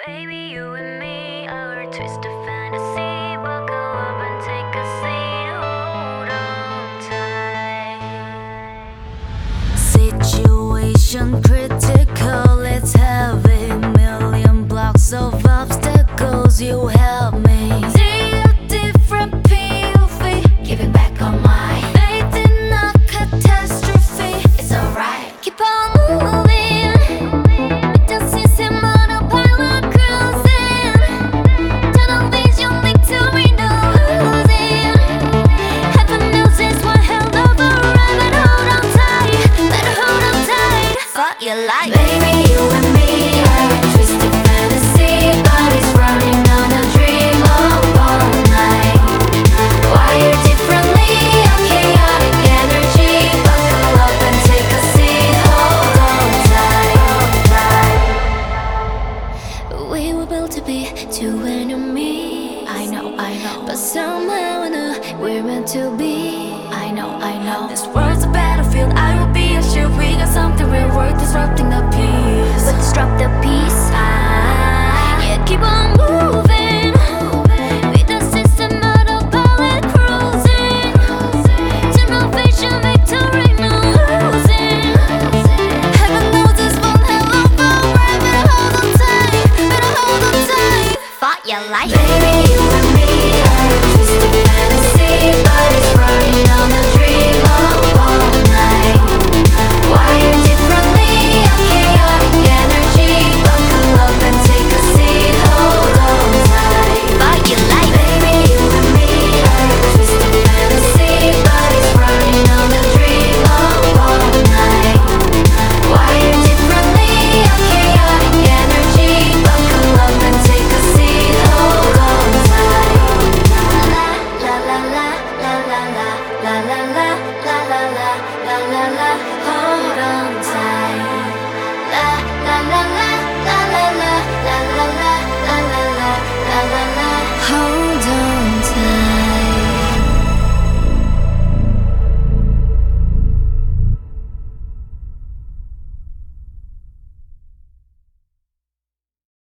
Baby, you and me, our twisted fantasy. Buckle up and take a seat. Hold on tight. Situation critical, it's heavy. Million blocks of obstacles, you help me. See a different POV, giving back on my faith in a catastrophe. It's alright, keep on moving. You like baby, you and me are a twisted fantasy. Bodies running on a dream all night. Wired differently, a chaotic energy. Buckle up and take a seat. Hold on tight. We were built to be two enemies. I know, but somehow I know we're meant to be. I know. This world's a battlefield. I will be a shield. We got something real worth disrupting the peace. Let's disrupt the peace. Yeah, keep on moving. Beat the system out of pilot cruising. Generation victory, no losing. Heaven knows this one hell of a ride. Better hold on tight. Fought your life. Baby, you and me are a twisted fantasy. Bodies running on a dream all night. Wired differently, a chaotic energy. Buckle up and take a seat. Hold on tight. Fight your life. Baby, you and me are a twisted fantasy. Bodies running on a dream all night. Wired differently, a chaotic energy. Buckle up and take a seat. Hold on tight. La la la la la la la la la la la la la la la.